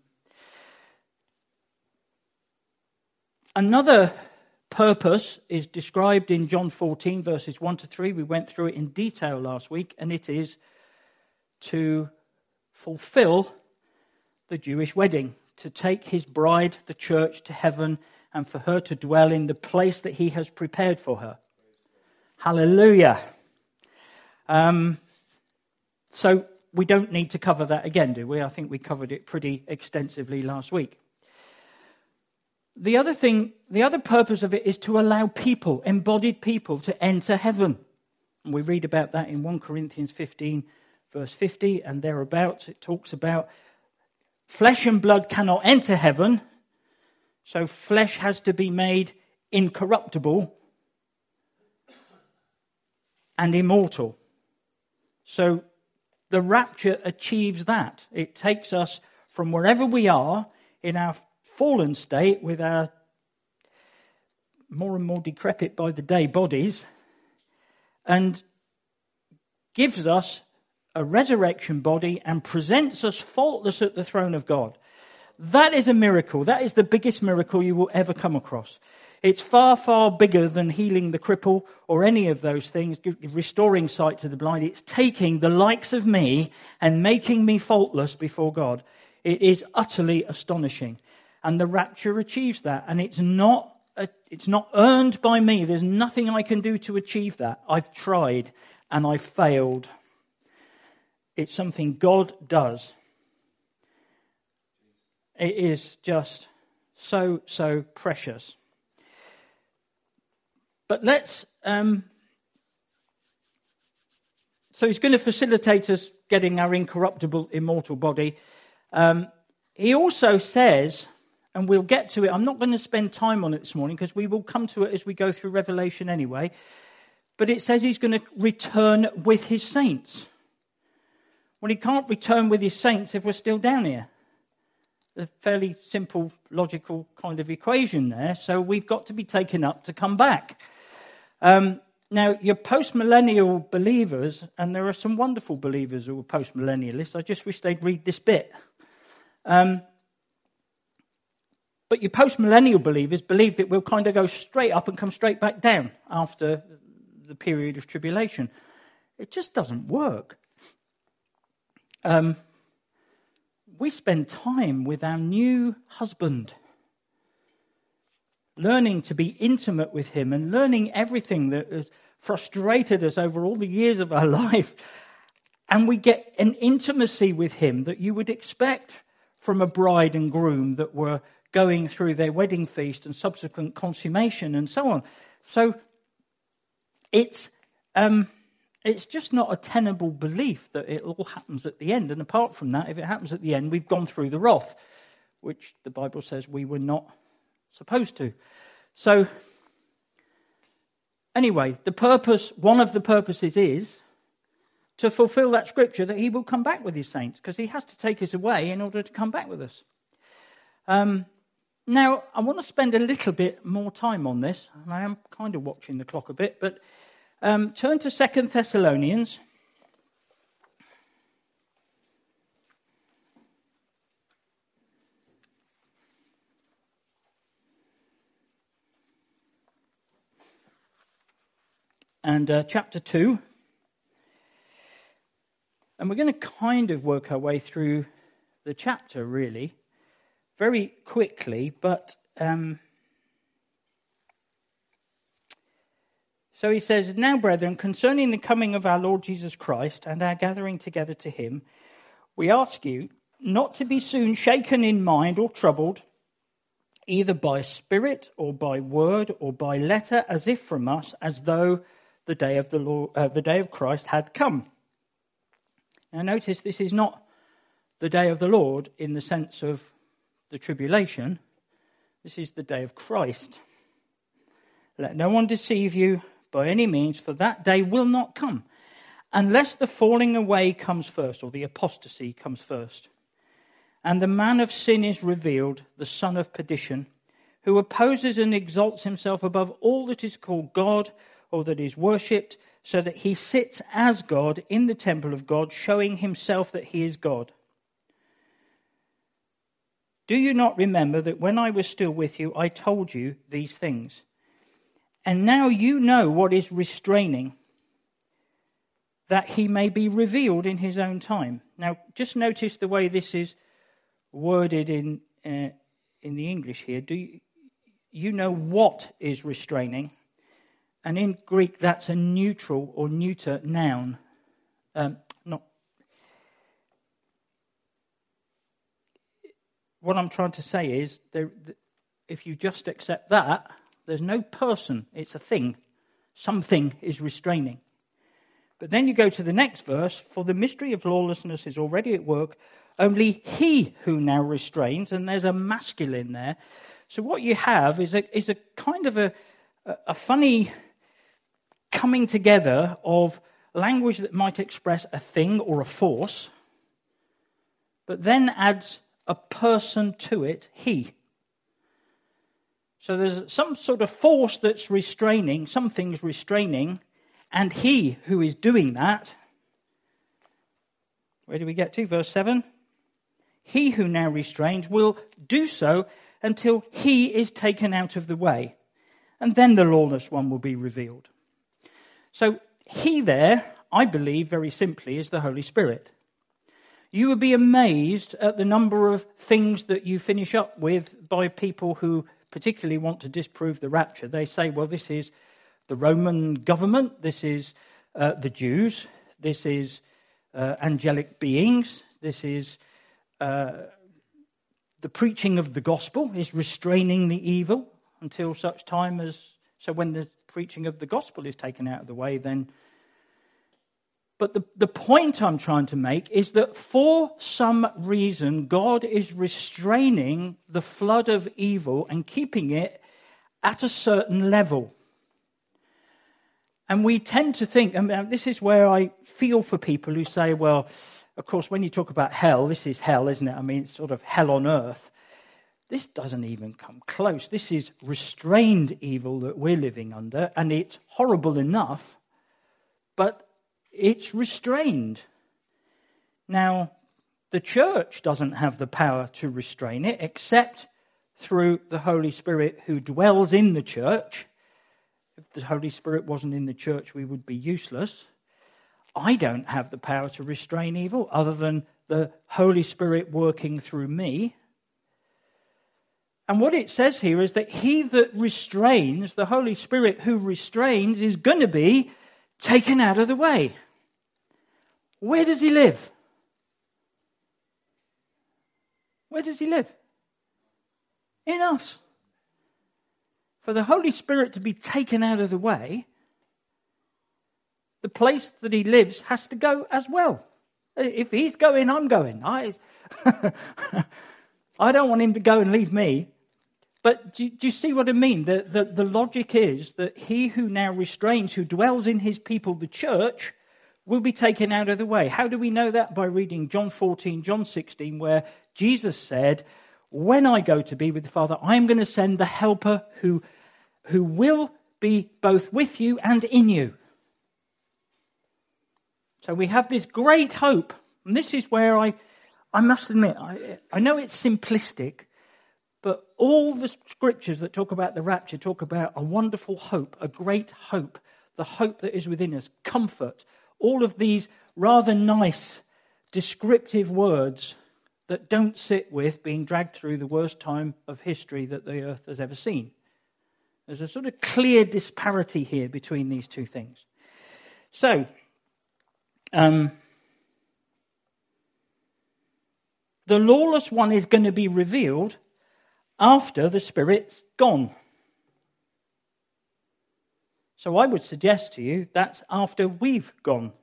another purpose is described in John fourteen, verses one to three. We went through it in detail last week, and it is to fulfill the Jewish wedding, to take his bride, the church, to heaven, and for her to dwell in the place that he has prepared for her. Hallelujah. Um, so we don't need to cover that again, do we? I think we covered it pretty extensively last week. The other thing, the other purpose of it is to allow people, embodied people, to enter heaven. And we read about that in First Corinthians fifteen, verse fifty, and thereabouts. It talks about flesh and blood cannot enter heaven, so flesh has to be made incorruptible and immortal. So the rapture achieves that. It takes us from wherever we are in our fallen state with our more and more decrepit by the day bodies and gives us a resurrection body and presents us faultless at the throne of God. That is a miracle. That is the biggest miracle you will ever come across. It's far, far bigger than healing the cripple or any of those things, restoring sight to the blind. It's taking the likes of me and making me faultless before God. It is utterly astonishing. And the rapture achieves that. And it's not, a, it's not earned by me. There's nothing I can do to achieve that. I've tried and I've failed. It's something God does. It is just so, so precious. But let's, um, so he's going to facilitate us getting our incorruptible, immortal body. Um, he also says, and we'll get to it, I'm not going to spend time on it this morning because we will come to it as we go through Revelation anyway, but it says he's going to return with his saints. Well, he can't return with his saints if we're still down here. A fairly simple, logical kind of equation there. So we've got to be taken up to come back. Um, now, your post-millennial believers, and there are some wonderful believers who are post-millennialists, I just wish they'd read this bit. Um, but your post-millennial believers believe that we'll kind of go straight up and come straight back down after the period of tribulation. It just doesn't work. Um, we spend time with our new husband, learning to be intimate with him and learning everything that has frustrated us over all the years of our life. And we get an intimacy with him that you would expect from a bride and groom that were going through their wedding feast and subsequent consummation and so on. So it's um, it's just not a tenable belief that it all happens at the end. And apart from that, if it happens at the end, we've gone through the wrath, which the Bible says we were not supposed to. So, anyway, the purpose, one of the purposes is to fulfill that scripture that he will come back with his saints, because he has to take us away in order to come back with us. Um, now, I want to spend a little bit more time on this, and I am kind of watching the clock a bit, but um, turn to Second Thessalonians. And uh, chapter two. And we're going to kind of work our way through the chapter, really, very quickly. But um, so he says, "Now, brethren, concerning the coming of our Lord Jesus Christ and our gathering together to him, We ask you not to be soon shaken in mind or troubled, either by spirit or by word or by letter, as if from us, as though the day of the Lord, uh, the day of Christ had come. Now notice this is not the day of the Lord in the sense of the tribulation. This is the day of Christ. Let no one deceive you by any means, for that day will not come, unless the falling away comes first, or the apostasy comes first. And the man of sin is revealed, the son of perdition, who opposes and exalts himself above all that is called God or that is worshipped, so that he sits as God in the temple of God, showing himself that he is God. Do you not remember that when I was still with you, I told you these things? And now you know what is restraining, that he may be revealed in his own time. Now, just notice the way this is worded in uh, in the English here. Do you, you know what is restraining? And in Greek, that's a neutral or neuter noun. Um, not. What I'm trying to say is, there, if you just accept that, there's no person, it's a thing. Something is restraining. But then you go to the next verse, for the mystery of lawlessness is already at work, only he who now restrains, and there's a masculine there. So what you have is a is a kind of a, a funny coming together of language that might express a thing or a force, but then adds a person to it, he. So there's some sort of force that's restraining, something's restraining, and he who is doing that. Where do we get to? Verse seven. He who now restrains will do so until he is taken out of the way, and then the lawless one will be revealed. So he there, I believe, very simply, is the Holy Spirit. You would be amazed at the number of things that you finish up with by people who particularly want to disprove the rapture. They say, well, this is the Roman government, this is uh, the Jews, this is uh, angelic beings, this is uh, the preaching of the gospel is restraining the evil until such time as, so when the preaching of the gospel is taken out of the way, then. But the, the point I'm trying to make is that for some reason, God is restraining the flood of evil and keeping it at a certain level. And we tend to think, and this is where I feel for people who say, well, of course, when you talk about hell, this is hell, isn't it? I mean, it's sort of hell on earth. This doesn't even come close. This is restrained evil that we're living under, and it's horrible enough, but it's restrained. Now, the church doesn't have the power to restrain it, except through the Holy Spirit who dwells in the church. If the Holy Spirit wasn't in the church, we would be useless. I don't have the power to restrain evil other than the Holy Spirit working through me. And what it says here is that he that restrains, the Holy Spirit who restrains, is going to be taken out of the way. Where does he live? Where does he live? In us. For the Holy Spirit to be taken out of the way, the place that he lives has to go as well. If he's going, I'm going. I I don't want him to go and leave me. But do, do you see what I mean? The, the, the logic is that he who now restrains, who dwells in his people, the church, will be taken out of the way. How do we know that? By reading John fourteen, John sixteen, where Jesus said, when I go to be with the Father, I'm going to send the helper who, who will be both with you and in you. So we have this great hope. And this is where I, I must admit, I, I know it's simplistic, but all the scriptures that talk about the rapture talk about a wonderful hope, a great hope, the hope that is within us, comfort, all of these rather nice descriptive words that don't sit with being dragged through the worst time of history that the earth has ever seen. There's a sort of clear disparity here between these two things. So, um, the lawless one is going to be revealed after the Spirit's gone. So I would suggest to you that's after we've gone.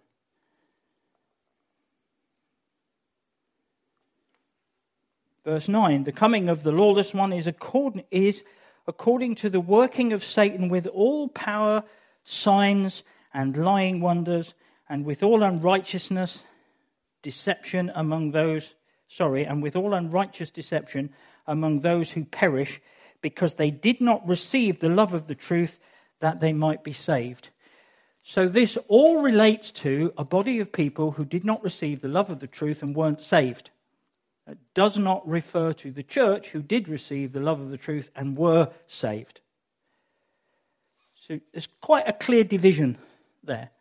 Verse nine, the coming of the lawless one is according, is according to the working of Satan with all power, signs, and lying wonders, and with all unrighteousness, deception among those, sorry, and with all unrighteous deception among those who perish, because they did not receive the love of the truth, that they might be saved. So this all relates to a body of people who did not receive the love of the truth and weren't saved. It does not refer to the church who did receive the love of the truth and were saved. So there's quite a clear division there.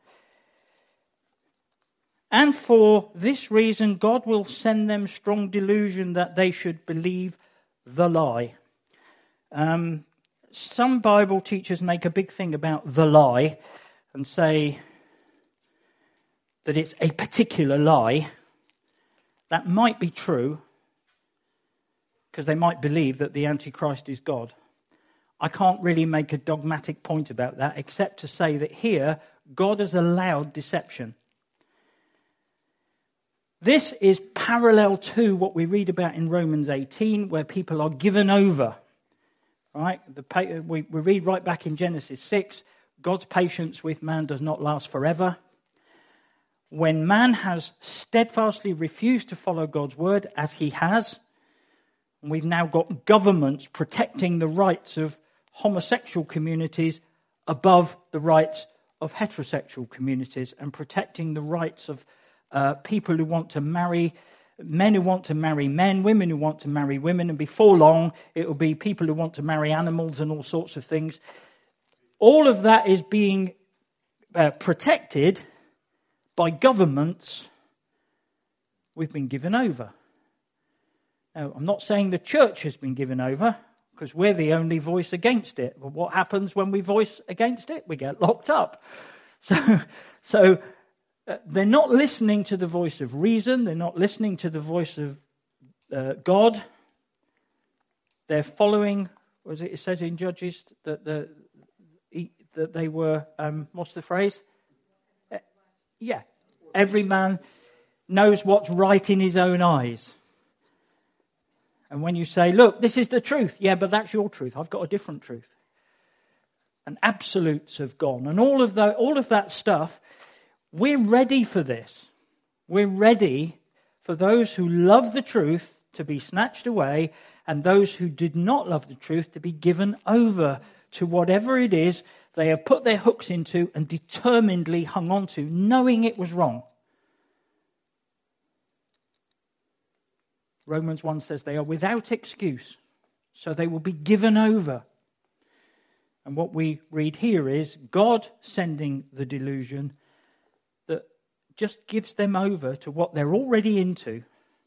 And for this reason, God will send them strong delusion that they should believe the lie. Um, some Bible teachers make a big thing about the lie and say that it's a particular lie. That might be true, because they might believe that the Antichrist is God. I can't really make a dogmatic point about that, except to say that here, God has allowed deception. This is parallel to what we read about in Romans eighteen, where people are given over. Right? The, we, we read right back in Genesis six, God's patience with man does not last forever. When man has steadfastly refused to follow God's word, as he has, and we've now got governments protecting the rights of homosexual communities above the rights of heterosexual communities, and protecting the rights of uh, people who want to marry, men who want to marry men, women who want to marry women, and before long it will be people who want to marry animals and all sorts of things. All of that is being uh, protected by governments we've been given over. Now, I'm not saying the church has been given over, because we're the only voice against it. But what happens when we voice against it? We get locked up. So, so uh, they're not listening to the voice of reason. They're not listening to the voice of uh, God. They're following, what it, it says in Judges that the that they were, um, what's the phrase? Uh, yeah, every man knows what's right in his own eyes. And when you say, look, this is the truth. Yeah, but that's your truth. I've got a different truth. And absolutes have gone. And all of that, all of that stuff, we're ready for this. We're ready for those who love the truth to be snatched away, and those who did not love the truth to be given over to whatever it is they have put their hooks into and determinedly hung on to, knowing it was wrong. Romans one says they are without excuse, so they will be given over. And what we read here is God sending the delusion that just gives them over to what they're already into.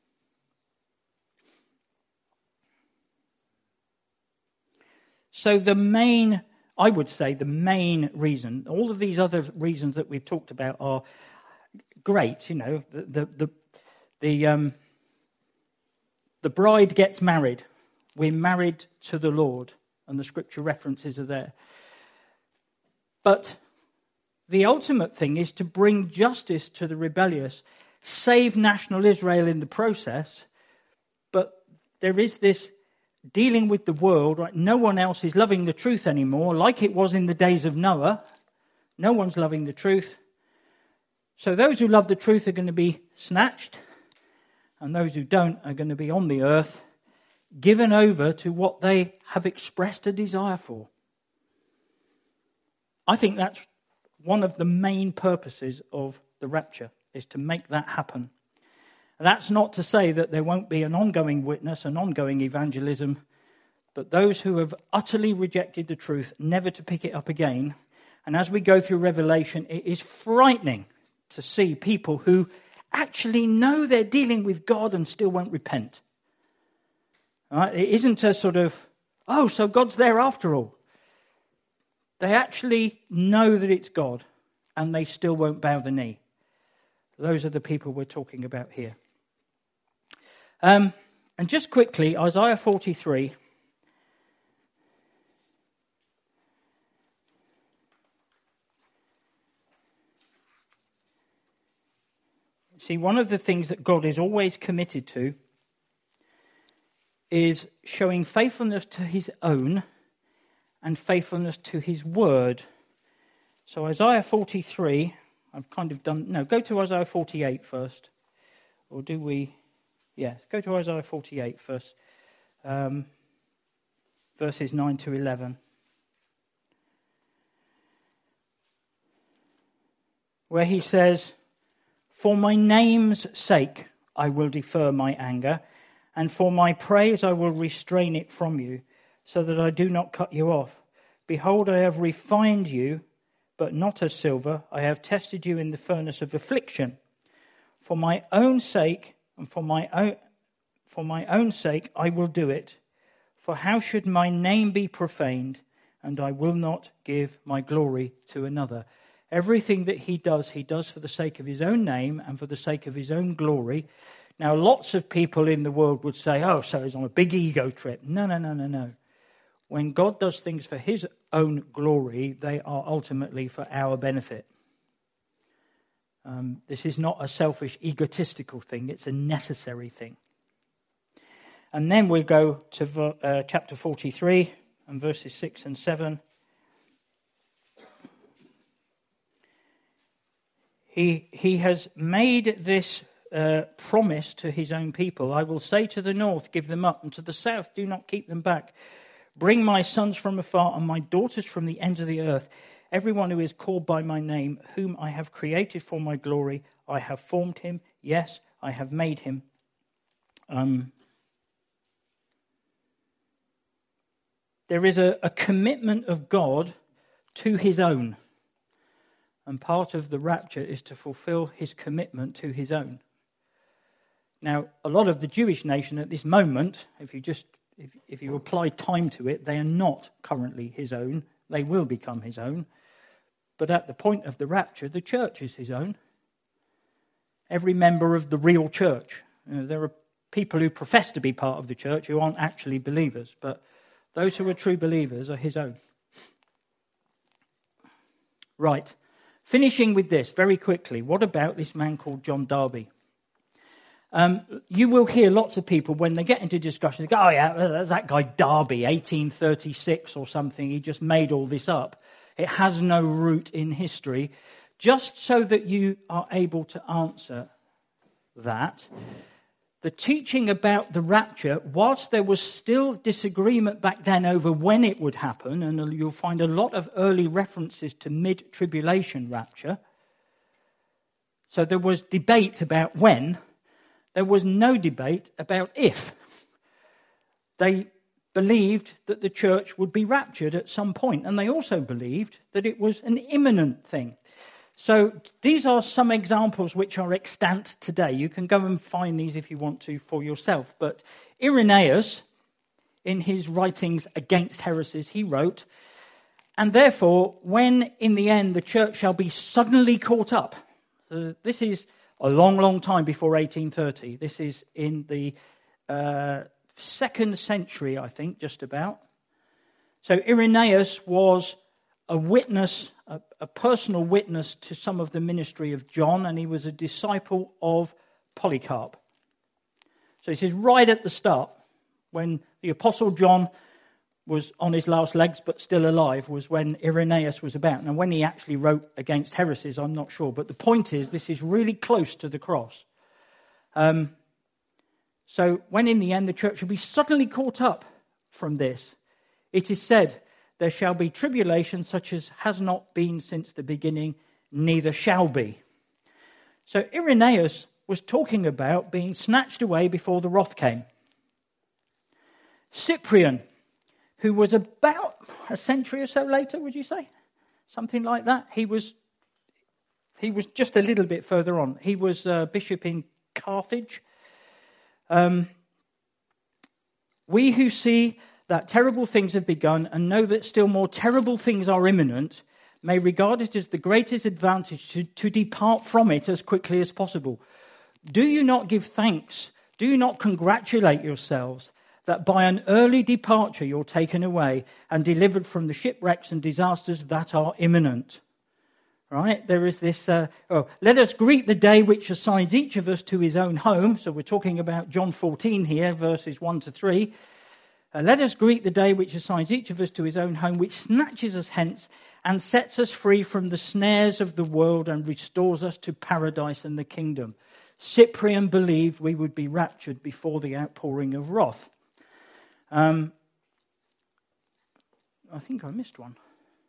So the main, I would say the main reason, all of these other reasons that we've talked about are great, you know, the the the, the um The bride gets married. We're married to the Lord. And the scripture references are there. But the ultimate thing is to bring justice to the rebellious, save national Israel in the process. But there is this dealing with the world, right? No one else is loving the truth anymore, like it was in the days of Noah. No one's loving the truth. So those who love the truth are going to be snatched, and those who don't are going to be on the earth, given over to what they have expressed a desire for. I think that's one of the main purposes of the rapture, is to make that happen. That's not to say that there won't be an ongoing witness, an ongoing evangelism, but those who have utterly rejected the truth, never to pick it up again. And as we go through Revelation, it is frightening to see people who actually know they're dealing with God and still won't repent. All right? It isn't a sort of, oh, so God's there after all. They actually know that it's God, and they still won't bow the knee. Those are the people we're talking about here. Um, and just quickly, Isaiah forty-three. See, one of the things that God is always committed to is showing faithfulness to his own and faithfulness to his word. So Isaiah forty-three, I've kind of done... No, go to Isaiah forty-eight first. Or do we... Yeah, go to Isaiah forty-eight first. Um, verses nine to eleven. Where he says, "For my name's sake I will defer my anger, and for my praise I will restrain it from you, so that I do not cut you off. Behold, I have refined you, but not as silver. I have tested you in the furnace of affliction. For my own sake, and for my own, for my own sake I will do it. For how should my name be profaned? And I will not give my glory to another." Everything that he does, he does for the sake of his own name and for the sake of his own glory. Now, lots of people in the world would say, oh, so he's on a big ego trip. No, no, no, no, no. When God does things for his own glory, they are ultimately for our benefit. Um, this is not a selfish, egotistical thing. It's a necessary thing. And then we go to uh, chapter forty-three and verses six and seven. He, he has made this uh, promise to his own people. "I will say to the north, give them up, and to the south, do not keep them back. Bring my sons from afar and my daughters from the ends of the earth. Everyone who is called by my name, whom I have created for my glory, I have formed him. Yes, I have made him." Um, there is a, a commitment of God to his own. And part of the rapture is to fulfill his commitment to his own. Now, a lot of the Jewish nation at this moment, if you just if, if you apply time to it, they are not currently his own. They will become his own. But at the point of the rapture, the church is his own. Every member of the real church. You know, there are people who profess to be part of the church who aren't actually believers, but those who are true believers are his own. Right. Finishing with this very quickly, what about this man called John Darby? Um, you will hear lots of people when they get into discussion, they go, oh yeah, that's that guy Darby, eighteen thirty-six or something, he just made all this up. It has no root in history. Just so that you are able to answer that, the teaching about the rapture, whilst there was still disagreement back then over when it would happen, and you'll find a lot of early references to mid-tribulation rapture, so there was debate about when, there was no debate about if. They believed that the church would be raptured at some point, and they also believed that it was an imminent thing. So these are some examples which are extant today. You can go and find these if you want to for yourself. But Irenaeus, in his writings against heresies, he wrote, "And therefore, when in the end the church shall be suddenly caught up," uh, this is a long, long time before eighteen thirty. This is in the uh, second century, I think, just about. So Irenaeus was a witness, a, a personal witness to some of the ministry of John, and he was a disciple of Polycarp. So this is right at the start, when the Apostle John was on his last legs but still alive, was when Irenaeus was about. Now, when he actually wrote against heresies, I'm not sure, but the point is, this is really close to the cross. Um, so when in the end the church will be suddenly caught up from this, it is said, "There shall be tribulation such as has not been since the beginning, neither shall be." So Irenaeus was talking about being snatched away before the wrath came. Cyprian, who was about a century or so later, would you say? Something like that. He was he was just a little bit further on. He was a bishop in Carthage. Um, we who see that terrible things have begun and know that still more terrible things are imminent, may regard it as the greatest advantage to, to depart from it as quickly as possible. Do you not give thanks Do not congratulate yourselves that by an early departure you're taken away and delivered from the shipwrecks and disasters that are imminent. Right? There is this, uh, oh, let us greet the day which assigns each of us to his own home. So we're talking about John fourteen here, verses one to three. Uh, let us greet the day which assigns each of us to his own home, which snatches us hence and sets us free from the snares of the world and restores us to paradise and the kingdom. Cyprian believed we would be raptured before the outpouring of wrath. Um, I think I missed one.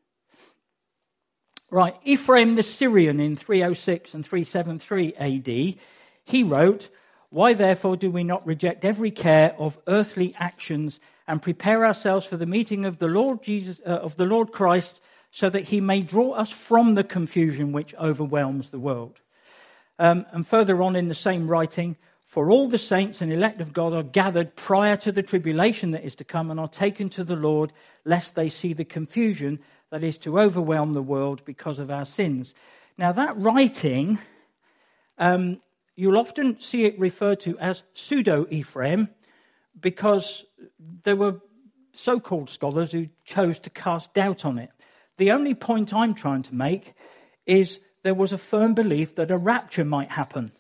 Right, Ephraim the Syrian in three oh six and three seventy-three A D, he wrote, "Why therefore do we not reject every care of earthly actions and prepare ourselves for the meeting of the Lord Jesus, uh, of the Lord Christ, so that he may draw us from the confusion which overwhelms the world?" Um, and further on in the same writing, "For all the saints and elect of God are gathered prior to the tribulation that is to come and are taken to the Lord, lest they see the confusion that is to overwhelm the world because of our sins." Now that writing, um, you'll often see it referred to as pseudo-Ephraim because there were so-called scholars who chose to cast doubt on it. The only point I'm trying to make is there was a firm belief that a rapture might happen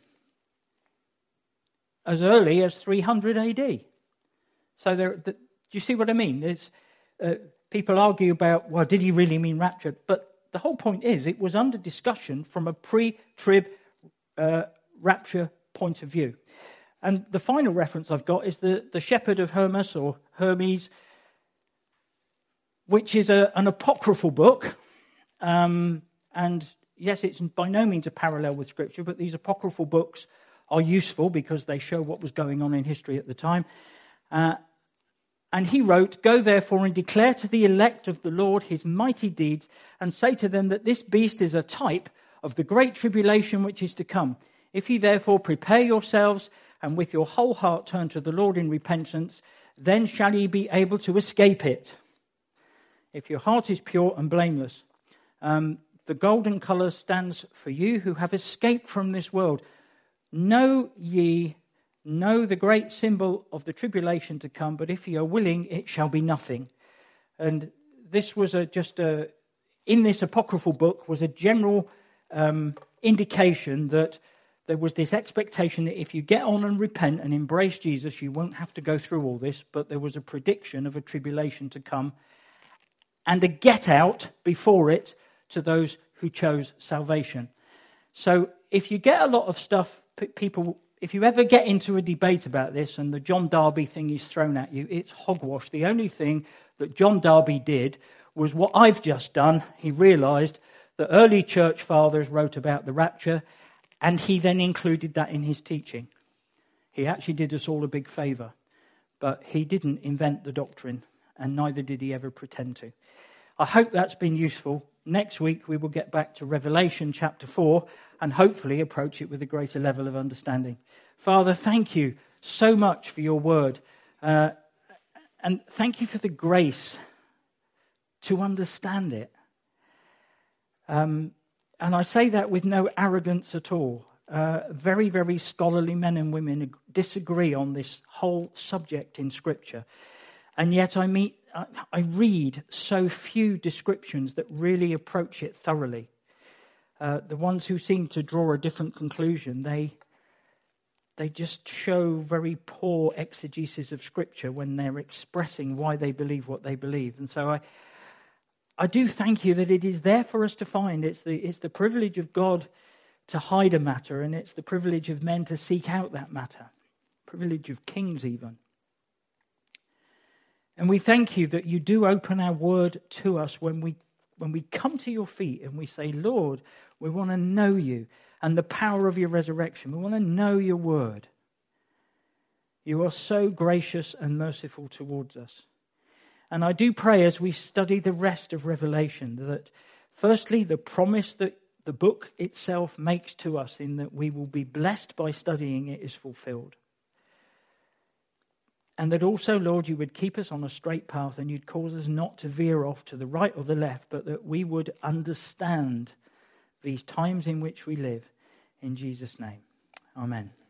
as early as three hundred A D. So there, the, do you see what I mean? There's, uh, people argue about, well, did he really mean rapture? But the whole point is it was under discussion from a pre-trib uh, rapture point of view. And the final reference I've got is the, the Shepherd of Hermas or Hermes, which is a, an apocryphal book. Um, and yes, it's by no means a parallel with Scripture, but these apocryphal books are useful because they show what was going on in history at the time. Uh, and he wrote, "Go therefore and declare to the elect of the Lord his mighty deeds, and say to them that this beast is a type of the great tribulation which is to come. If ye therefore prepare yourselves, and with your whole heart turn to the Lord in repentance, then shall ye be able to escape it, if your heart is pure and blameless." Um, the golden colour stands for you who have escaped from this world. Know ye, know the great symbol of the tribulation to come, but if ye are willing, it shall be nothing. And this was a, just a, in this apocryphal book was a general um, indication that there was this expectation that if you get on and repent and embrace Jesus, you won't have to go through all this, but there was a prediction of a tribulation to come and a get out before it to those who chose salvation. So if you get a lot of stuff, people, if you ever get into a debate about this and the John Darby thing is thrown at you, it's hogwash. The only thing that John Darby did was what I've just done. He realised that early church fathers wrote about the rapture, and he then included that in his teaching. He actually did us all a big favour, but he didn't invent the doctrine, and neither did he ever pretend to. I hope that's been useful. Next week we will get back to Revelation chapter four and hopefully approach it with a greater level of understanding. Father, thank you so much for your word. Uh, and thank you for the grace to understand it. Um, and I say that with no arrogance at all. Uh, very, very scholarly men and women disagree on this whole subject in Scripture. And yet I meet, I read so few descriptions that really approach it thoroughly. Uh, the ones who seem to draw a different conclusion, they they just show very poor exegesis of Scripture when they're expressing why they believe what they believe. And so I I do thank you that it is there for us to find. It's the it's the privilege of God to hide a matter, and it's the privilege of men to seek out that matter. Privilege of kings even. And we thank you that you do open our word to us when we when we come to your feet and we say, Lord, we want to know you and the power of your resurrection. We want to know your word. You are so gracious and merciful towards us. And I do pray as we study the rest of Revelation that firstly, the promise that the book itself makes to us in that we will be blessed by studying it is fulfilled. And that also, Lord, you would keep us on a straight path and you'd cause us not to veer off to the right or the left, but that we would understand these times in which we live. In Jesus' name, amen.